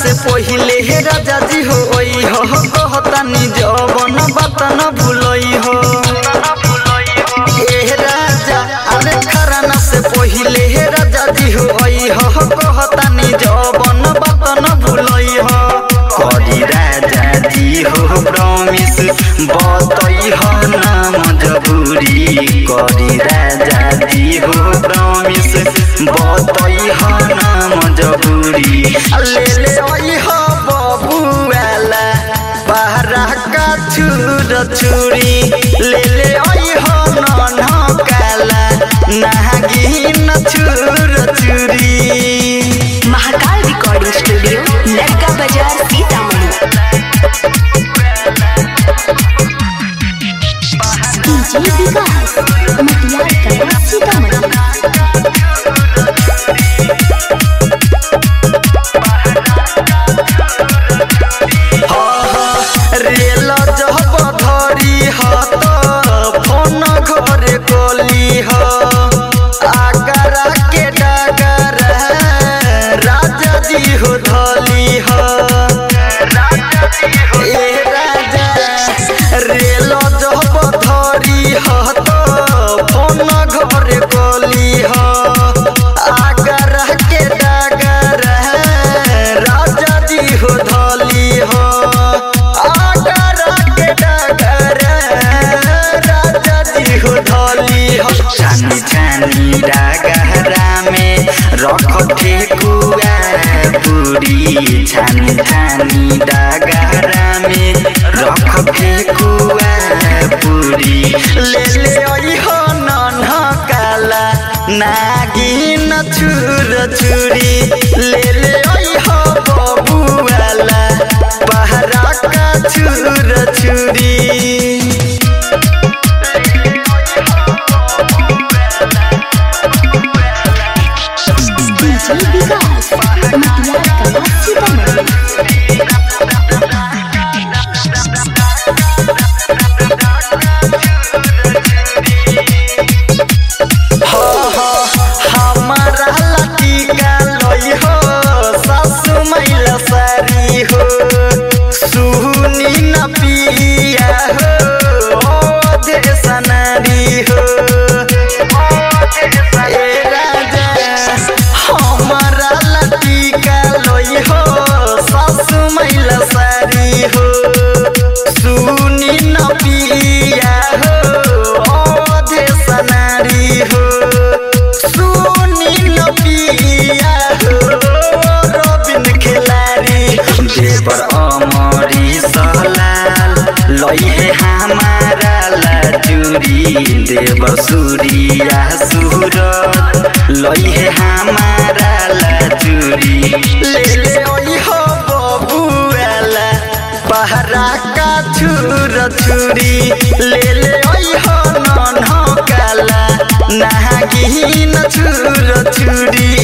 से पहिले हे राजा जी हो कहतानी जवन बात न भूलई हो ए राजा अरे खराना से पहिले हे राजा जी हो कहतानी जवन बात न भूलई हो करी राजा जी हो प्रॉमिस बतई हो ना मजबूरी करी राजा जी हो प्रॉमिस बतई हो ना मजबूरी ले ले आई हो बबुआला बहरा का छुरी ले ले आई हो नन काला नागिन छुरी। महाकाल रिकॉर्डिंग स्टूडियो लड़का बाजार सीतामढ़ी। डीजे विकास मटियार कला सीतामढ़ी। रेल जब धरी ह त फोन घरे कोली ह आगरा के डगरा राजा जी हो धली ह ए राजा रेल जब धरी ह त फोन घरे कोली ह आगरा के डगरा राजा जी हो धली ह छानी छानी डागरा में रख ठेकुआ पूरी छानी छानी डागरा में रख ठेकुआ पूरी ले ले आई हो नन काला नागिन छुरी ले ले आई हो बबुआला बहरा का छुरी। विकास मटियार कला सीतामढ़ी। हमारा लटिका लई हो सासु मैला सारी हो सुनी न पिया हो ओधे सनारी हो ए राजा हमारा लटिका लई हो सासु मैला सारी हो सुनी न पिया हो ओधे सनारी हो सुनी न पिया हो रबिन खिलारी देवर अमरी सलाल लई है हमारा लाचुरी देवर सूरिया सूरत लई है हमारा लाचुरी ले ले ओई हो बबुआला बहरा का छुरी ले ले ओई हो नन काला नागिन छुरी।